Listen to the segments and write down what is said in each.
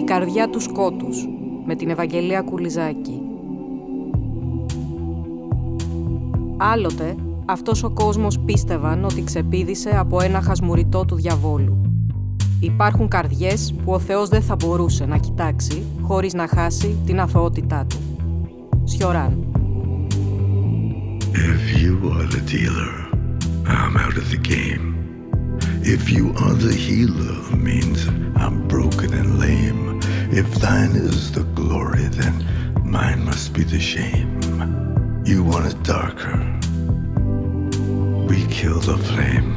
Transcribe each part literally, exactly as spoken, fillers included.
καρδιά του σκότους, με την Ευαγγελία Κουλιζάκη. Άλλοτε, αυτός ο κόσμος πίστευαν ότι ξεπήδησε από ένα χασμουριτό του διαβόλου. Υπάρχουν καρδιές που ο Θεός δεν θα μπορούσε να κοιτάξει χωρίς να χάσει την αθωότητά του. Σιωράν. If you are the dealer, I'm out of the game. If you are the healer, means I'm broken and lame. If thine is the glory, then mine must be the shame. You want it darker, we kill the flame.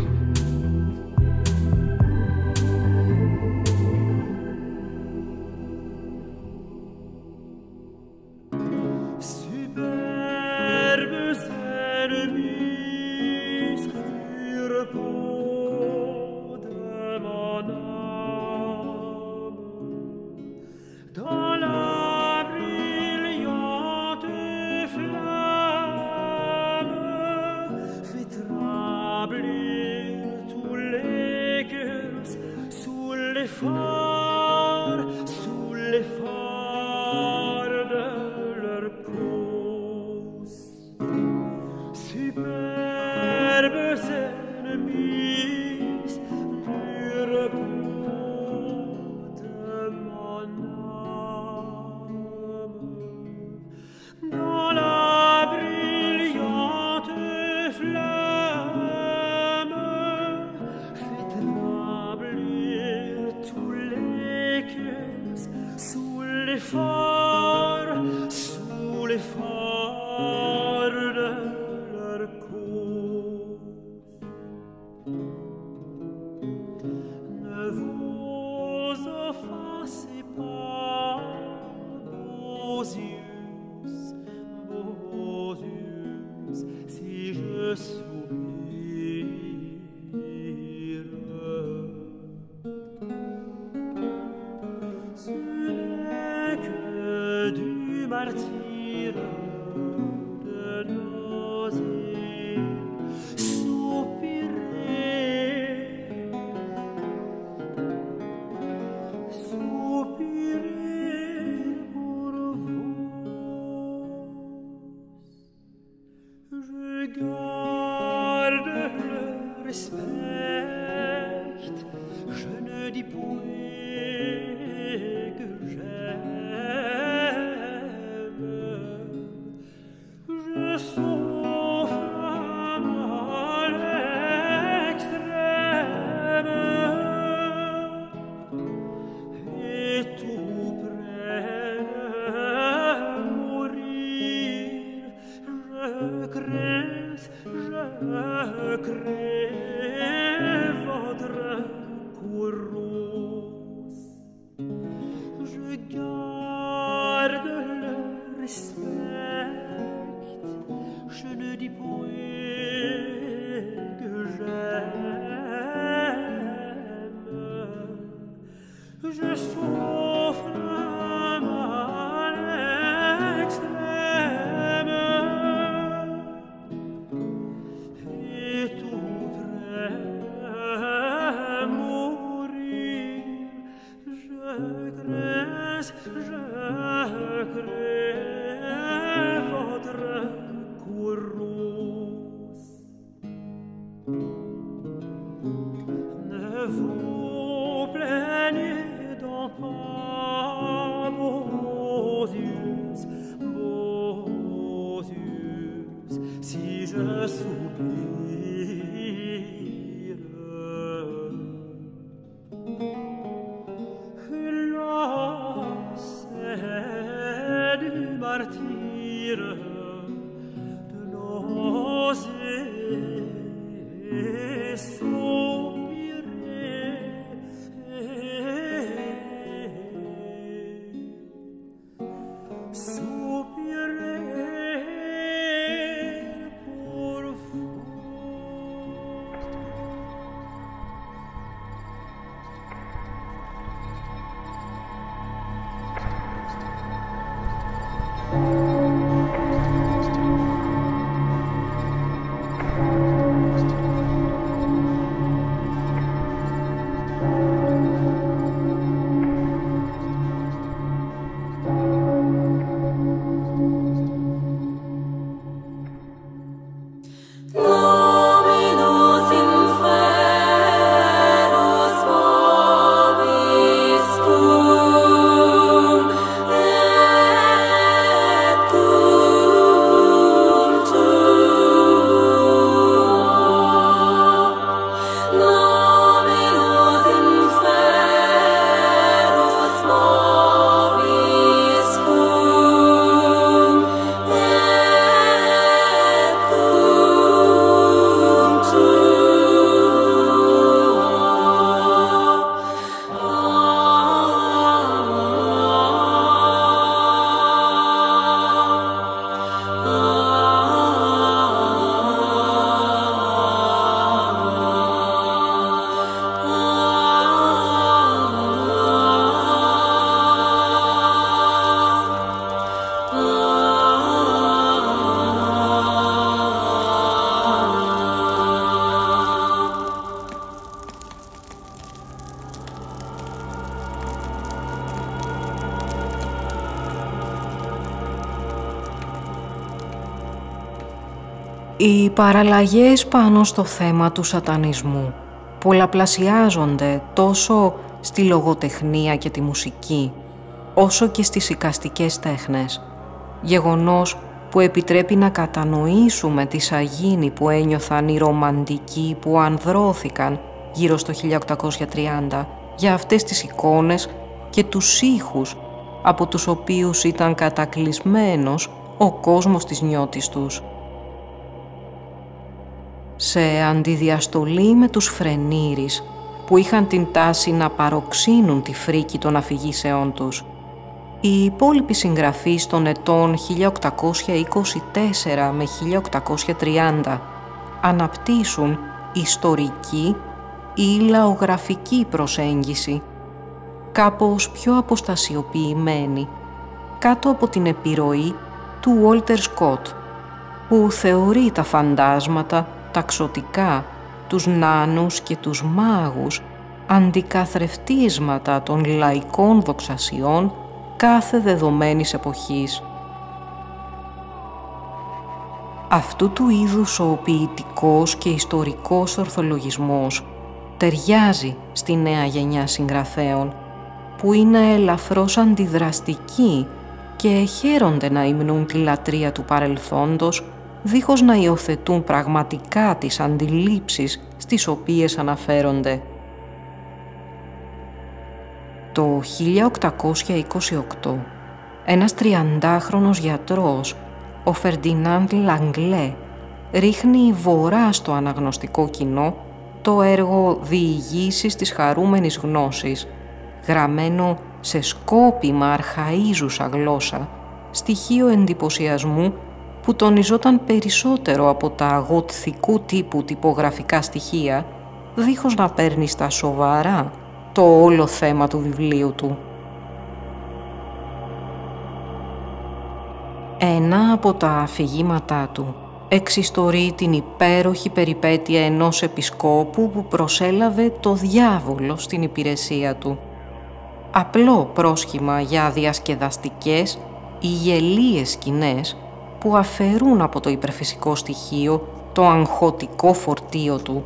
Οι παραλλαγές πάνω στο θέμα του σατανισμού πολλαπλασιάζονται τόσο στη λογοτεχνία και τη μουσική, όσο και στις εικαστικές τέχνες, γεγονός που επιτρέπει να κατανοήσουμε τη σαγίνη που ένιωθαν οι ρομαντικοί που ανδρώθηκαν γύρω στο χίλια οκτακόσια τριάντα για αυτές τις εικόνες και τους ήχους από τους οποίους ήταν κατακλεισμένος ο κόσμος της νιώτης τους. Σε αντιδιαστολή με τους φρενήρης που είχαν την τάση να παροξύνουν τη φρίκη των αφηγήσεών τους, οι υπόλοιποι συγγραφείς των ετών χίλια οκτακόσια είκοσι τέσσερα με χίλια οκτακόσια τριάντα αναπτύσσουν ιστορική ή λαογραφική προσέγγιση, κάπως πιο αποστασιοποιημένη, κάτω από την επιρροή του Walter Scott, που θεωρεί τα φαντάσματα, τα ξωτικά, τους νάνους και τους μάγους αντικαθρεφτίσματα των λαϊκών δοξασιών κάθε δεδομένης εποχής. Αυτού του είδους ο ποιητικός και ιστορικός ορθολογισμός ταιριάζει στη νέα γενιά συγγραφέων, που είναι ελαφρώς αντιδραστικοί και χαίρονται να υμνούν τη λατρεία του παρελθόντος, δίχως να υιοθετούν πραγματικά τις αντιλήψεις στις οποίες αναφέρονται. Το χίλια οκτακόσια είκοσι οκτώ, ένας τριαντάχρονος γιατρός, ο Φερντινάντ Λαγκλέ, ρίχνει βορρά στο αναγνωστικό κοινό το έργο «Διηγήσεις της χαρούμενης γνώσης», γραμμένο σε σκόπιμα αρχαΐζουσα γλώσσα, στοιχείο εντυπωσιασμού που τονιζόταν περισσότερο από τα γοτθικού τύπου τυπογραφικά στοιχεία, δίχως να παίρνει στα σοβαρά το όλο θέμα του βιβλίου του. Ένα από τα αφηγήματά του εξιστορεί την υπέροχη περιπέτεια ενός επισκόπου που προσέλαβε το διάβολο στην υπηρεσία του. Απλό πρόσχημα για διασκεδαστικές ή γελίες σκηνές που αφαιρούν από το υπερφυσικό στοιχείο το αγχωτικό φορτίο του.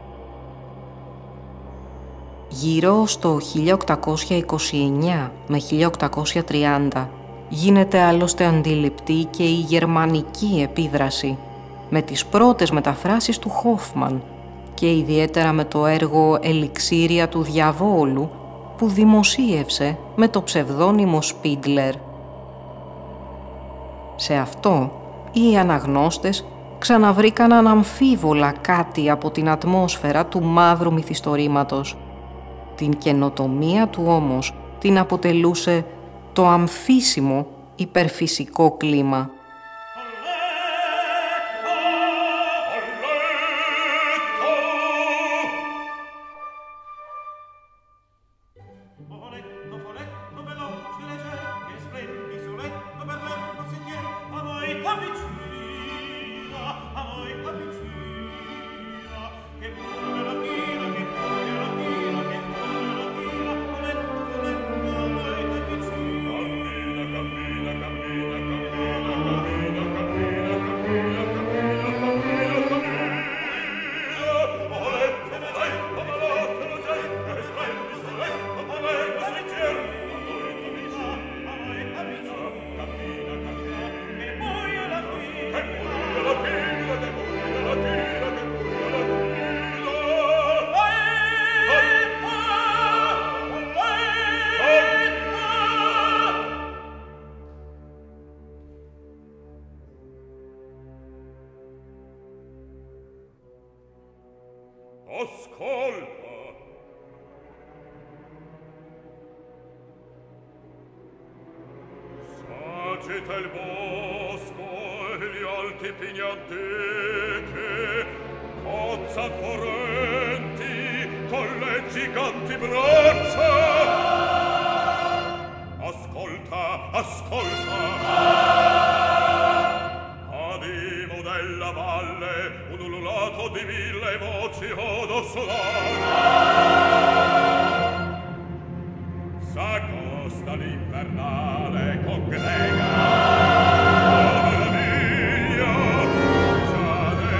Γύρω στο χίλια οκτακόσια είκοσι εννιά με χίλια οκτακόσια τριάντα γίνεται άλλωστε αντιληπτή και η γερμανική επίδραση, με τις πρώτες μεταφράσεις του Χόφμαν και ιδιαίτερα με το έργο «Ελιξίρια του διαβόλου» που δημοσίευσε με το ψευδόνυμο Σπίτλερ. Σε αυτό, οι αναγνώστες ξαναβρήκαν αναμφίβολα κάτι από την ατμόσφαιρα του μαύρου μυθιστορήματος. Την καινοτομία του όμως την αποτελούσε το αμφίσιμο υπερφυσικό κλίμα. Agita il bosco e gli alti pini antichi, cozza torrenti con le giganti braccia. Ascolta, ascolta, adimo della valle un ululato di mille voci odo solare. S'accosta l'infernale congrega, oh meraviglia, già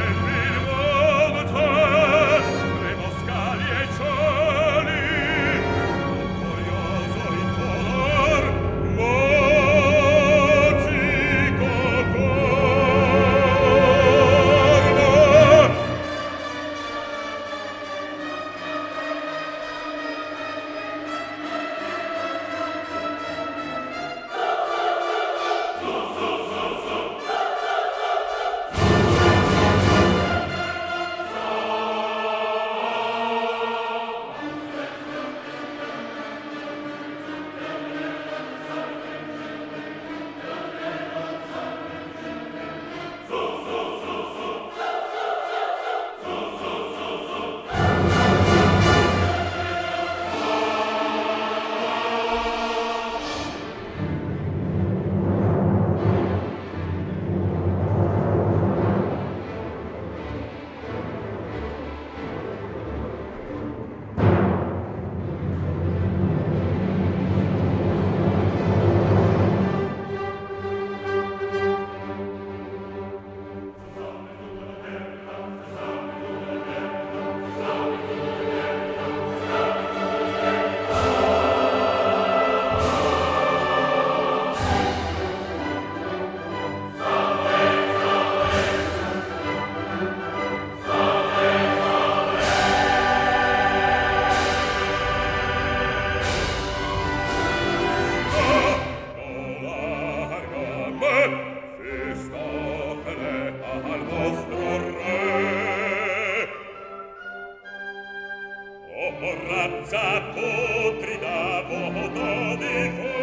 razza putrida voto di fu.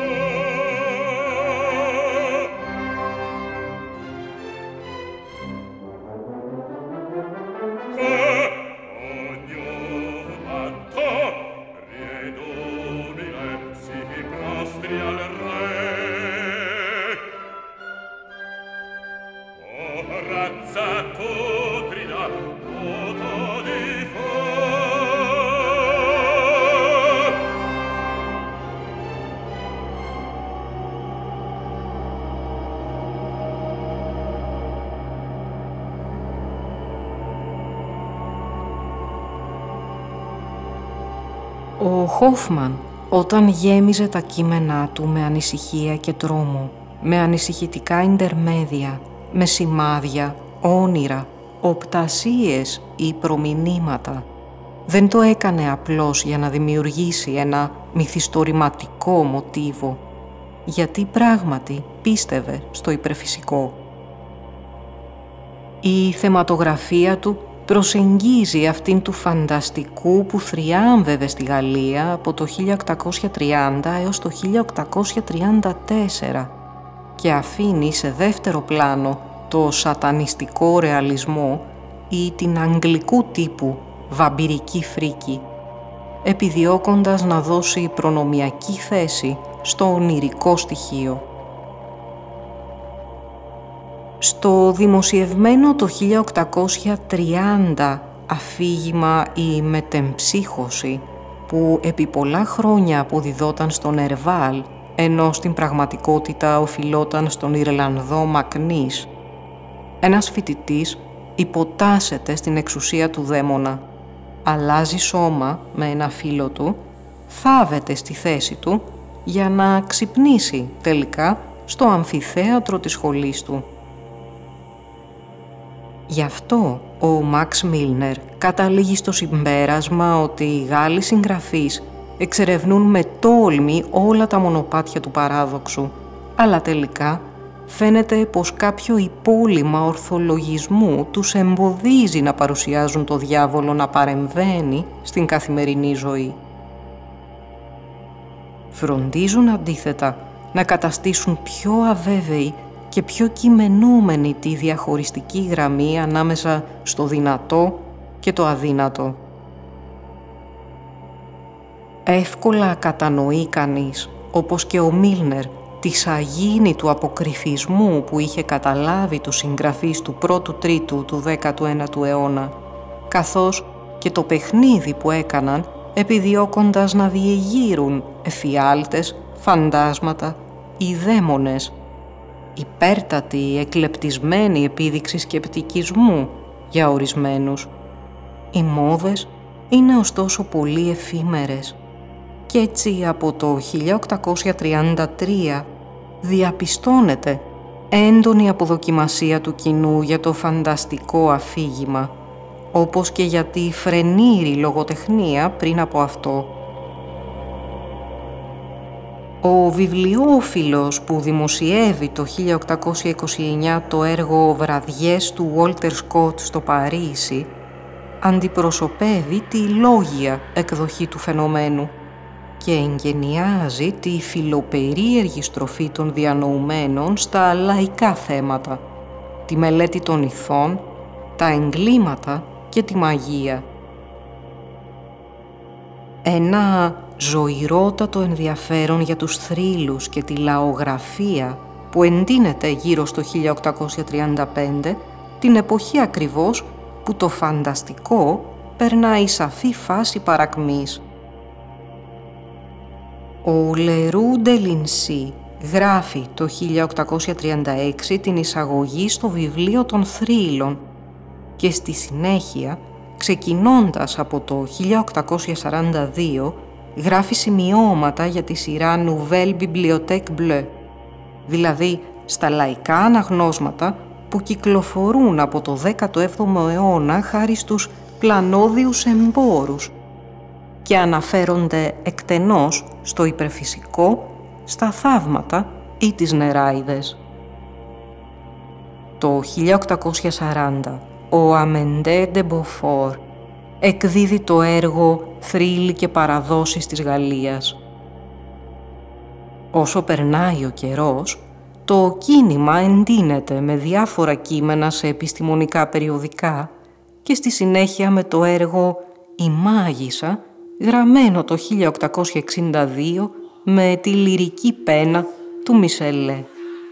Che ognuno matto riedumile si prostri al re. O razza putrida voto di fu. Ο Χόφμαν, όταν γέμιζε τα κείμενά του με ανησυχία και τρόμο, με ανησυχητικά ιντερμέδια, με σημάδια, όνειρα, οπτασίες ή προμηνύματα, δεν το έκανε απλώς για να δημιουργήσει ένα μυθιστορηματικό μοτίβο, γιατί πράγματι πίστευε στο υπερφυσικό. Η θεματογραφία του προσεγγίζει αυτήν του φανταστικού που θριάμβευε στη Γαλλία από το χίλια οκτακόσια τριάντα έως το χίλια οκτακόσια τριάντα τέσσερα και αφήνει σε δεύτερο πλάνο το σατανιστικό ρεαλισμό ή την αγγλικού τύπου βαμπυρική φρίκη, επιδιώκοντας να δώσει προνομιακή θέση στο ονειρικό στοιχείο. Στο δημοσιευμένο το χίλια οκτακόσια τριάντα αφήγημα «Η μετεμψύχωση», που επί πολλά χρόνια αποδιδόταν στον Ερβάλ, ενώ στην πραγματικότητα οφειλόταν στον Ιρλανδό Μακνής, ένας φοιτητής υποτάσσεται στην εξουσία του δαίμονα, αλλάζει σώμα με ένα φίλο του, θάβεται στη θέση του για να ξυπνήσει τελικά στο αμφιθέατρο της σχολής του. Γι' αυτό ο Μαξ Μίλνερ καταλήγει στο συμπέρασμα ότι οι Γάλλοι συγγραφείς εξερευνούν με τόλμη όλα τα μονοπάτια του παράδοξου, αλλά τελικά φαίνεται πως κάποιο υπόλοιμα ορθολογισμού τους εμποδίζει να παρουσιάζουν το διάβολο να παρεμβαίνει στην καθημερινή ζωή. Φροντίζουν αντίθετα να καταστήσουν πιο αβέβαιοι και πιο κειμενούμενη τη διαχωριστική γραμμή ανάμεσα στο δυνατό και το αδύνατο. Εύκολα κατανοεί κανείς, όπως και ο Μίλνερ, τη σαγίνη του αποκρυφισμού που είχε καταλάβει τους συγγραφείς του πρώτου τρίτου του δέκατου ένατου αιώνα, καθώς και το παιχνίδι που έκαναν επιδιώκοντας να διεγείρουν εφιάλτες, φαντάσματα ή δαίμονες, υπέρτατη, εκλεπτισμένη επίδειξη σκεπτικισμού για ορισμένους. Οι μόδες είναι ωστόσο πολύ εφήμερες και έτσι από το χίλια οκτακόσια τριάντα τρία διαπιστώνεται έντονη αποδοκιμασία του κοινού για το φανταστικό αφήγημα, όπως και για τη φρενήρη λογοτεχνία πριν από αυτό. Ο βιβλιόφιλος που δημοσιεύει το χίλια οκτακόσια είκοσι εννιά το έργο «Βραδιές» του Walter Scott στο Παρίσι αντιπροσωπεύει τη λόγια εκδοχή του φαινομένου και εγγενιάζει τη φιλοπερίεργη στροφή των διανοουμένων στα λαϊκά θέματα, τη μελέτη των ηθών, τα εγκλήματα και τη μαγεία. Ένα ζωηρότατο ενδιαφέρον για τους θρύλους και τη λαογραφία που εντείνεται γύρω στο χίλια οκτακόσια τριάντα πέντε, την εποχή ακριβώς που το φανταστικό περνάει σαφή φάση παρακμής. Ο Λερού ντε Λινσί γράφει το χίλια οκτακόσια τριάντα έξι την εισαγωγή στο βιβλίο των θρύλων και στη συνέχεια, ξεκινώντας από το χίλια οκτακόσια σαράντα δύο, γράφει σημειώματα για τη σειρά Nouvelle Bibliothèque Bleue, δηλαδή στα λαϊκά αναγνώσματα που κυκλοφορούν από το δέκατο έβδομο αιώνα χάρη στους πλανόδιους εμπόρους και αναφέρονται εκτενώς στο υπερφυσικό, στα θαύματα ή τις νεράιδες. Το χίλια οκτακόσια σαράντα ο Αμεντέ ντε Μποφόρ εκδίδει το έργο θρύλοι και παραδόσεις της Γαλλίας. Όσο περνάει ο καιρός, το κίνημα εντείνεται με διάφορα κείμενα σε επιστημονικά περιοδικά και στη συνέχεια με το έργο «Η Μάγισσα», γραμμένο το χίλια οκτακόσια εξήντα δύο με τη λυρική πένα του Μισελέ.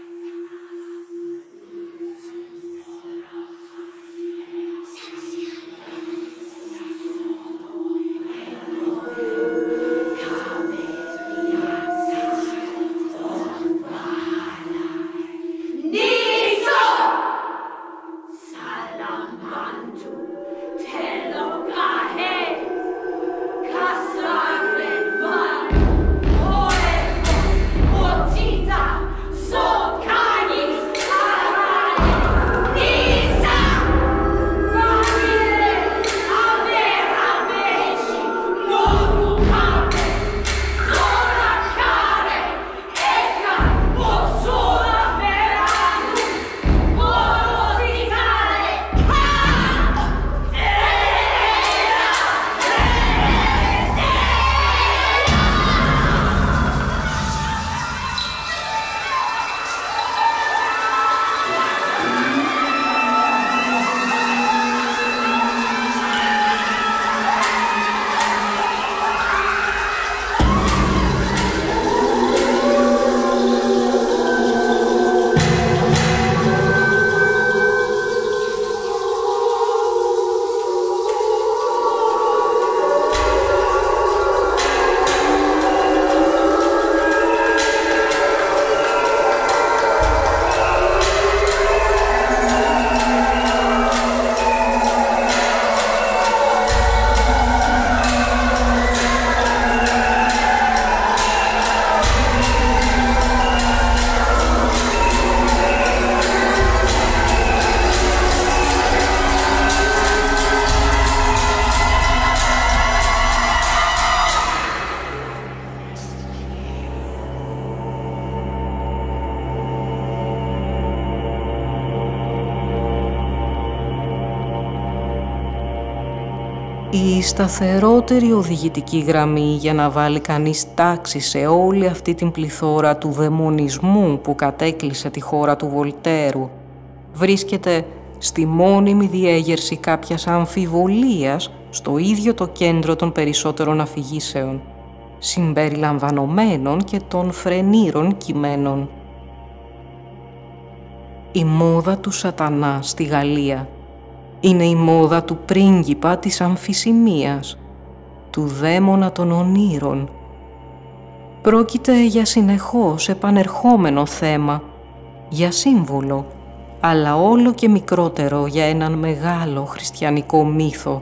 Η σταθερότερη οδηγητική γραμμή για να βάλει κανείς τάξη σε όλη αυτή την πληθώρα του δαιμονισμού που κατέκλυσε τη χώρα του Βολτέρου βρίσκεται στη μόνιμη διέγερση κάποιας αμφιβολίας στο ίδιο το κέντρο των περισσότερων αφηγήσεων, συμπεριλαμβανομένων και των φρενήρων κειμένων. Η μόδα του σατανά στη Γαλλία είναι η μόδα του πρίγκιπα της αμφισημίας, του δαίμονα των ονείρων. Πρόκειται για συνεχώς επανερχόμενο θέμα, για σύμβολο, αλλά όλο και μικρότερο για έναν μεγάλο χριστιανικό μύθο.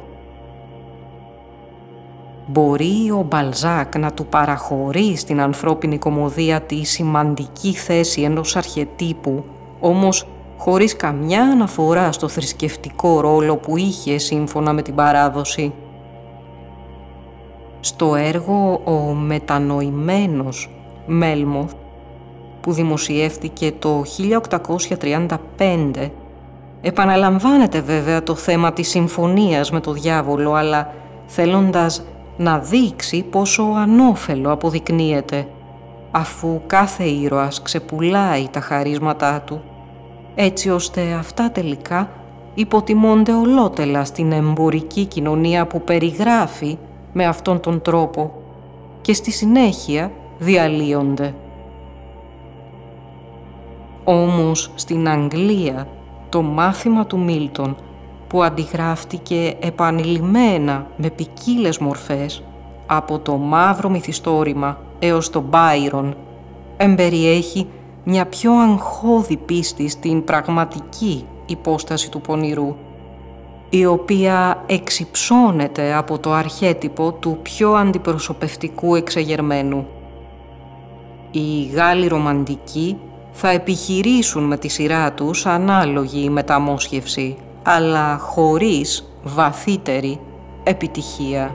Μπορεί ο Μπαλζάκ να του παραχωρεί στην ανθρώπινη κωμωδία τη σημαντική θέση ενός αρχετύπου, όμως χωρίς καμιά αναφορά στο θρησκευτικό ρόλο που είχε σύμφωνα με την παράδοση. Στο έργο «Ο μετανοημένος Μέλμοθ», που δημοσιεύτηκε το χίλια οκτακόσια τριάντα πέντε, επαναλαμβάνεται βέβαια το θέμα της συμφωνίας με το διάβολο, αλλά θέλοντας να δείξει πόσο ανώφελο αποδεικνύεται, αφού κάθε ήρωας ξεπουλάει τα χαρίσματά του, έτσι ώστε αυτά τελικά υποτιμώνται ολότελα στην εμπορική κοινωνία που περιγράφει με αυτόν τον τρόπο και στη συνέχεια διαλύονται. Όμως στην Αγγλία το μάθημα του Μίλτον, που αντιγράφτηκε επανειλημμένα με ποικίλες μορφές από το μαύρο μυθιστόρημα έως το Μπάιρον, εμπεριέχει μια πιο αγχώδη πίστη στην πραγματική υπόσταση του πονηρού, η οποία εξυψώνεται από το αρχέτυπο του πιο αντιπροσωπευτικού εξεγερμένου. Οι Γάλλοι ρομαντικοί θα επιχειρήσουν με τη σειρά τους ανάλογη μεταμόσχευση, αλλά χωρίς βαθύτερη επιτυχία.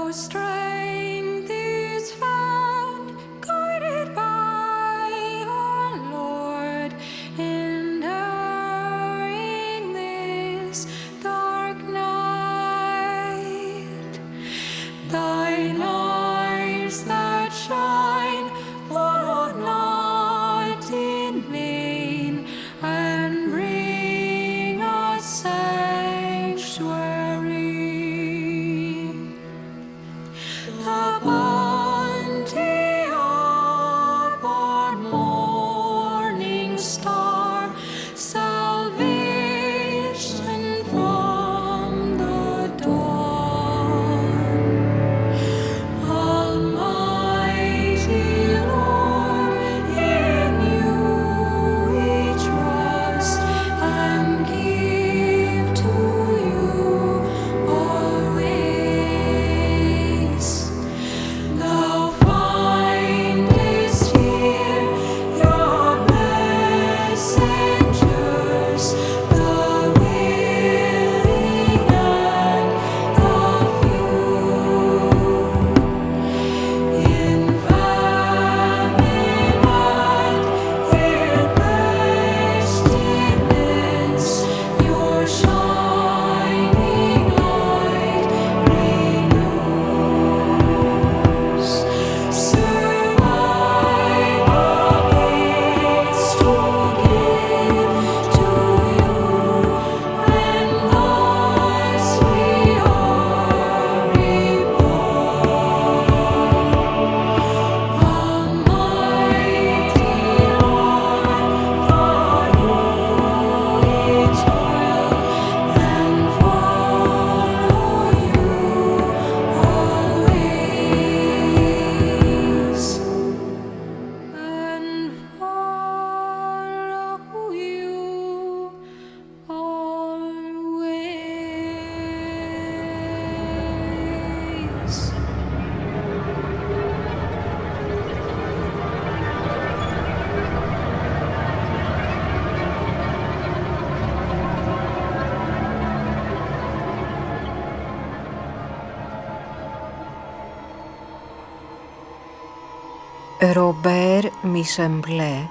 Ρομπέρ Μισεμπλέ,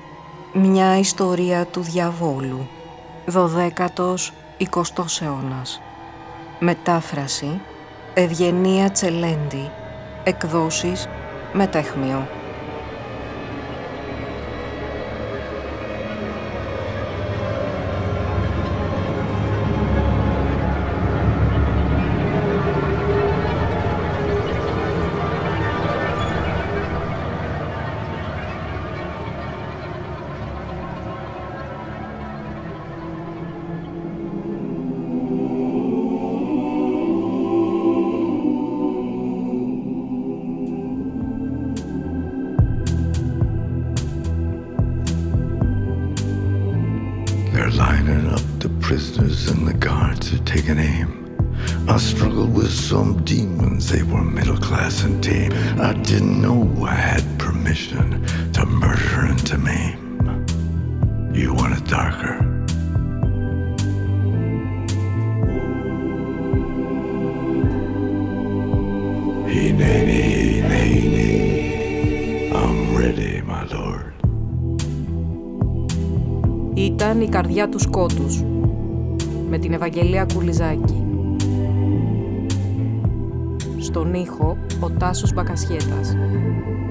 μια ιστορία του διαβόλου, δωδέκατος εικοστός αιώνας. Μετάφραση Ευγενία Τσελέντη, εκδόσεις Μετέχμιο. Lining up the prisoners and the guards are taking aim. I struggled with some demons, they were middle class and tame. I didn't know I had permission to murder and to maim. You want it darker? Hineni, hineni, I'm ready, my lord. Ήταν η καρδιά του σκότους, με την Ευαγγελία Κουλιζάκη. Στον ήχο, ο Τάσος Μπακασιέτας.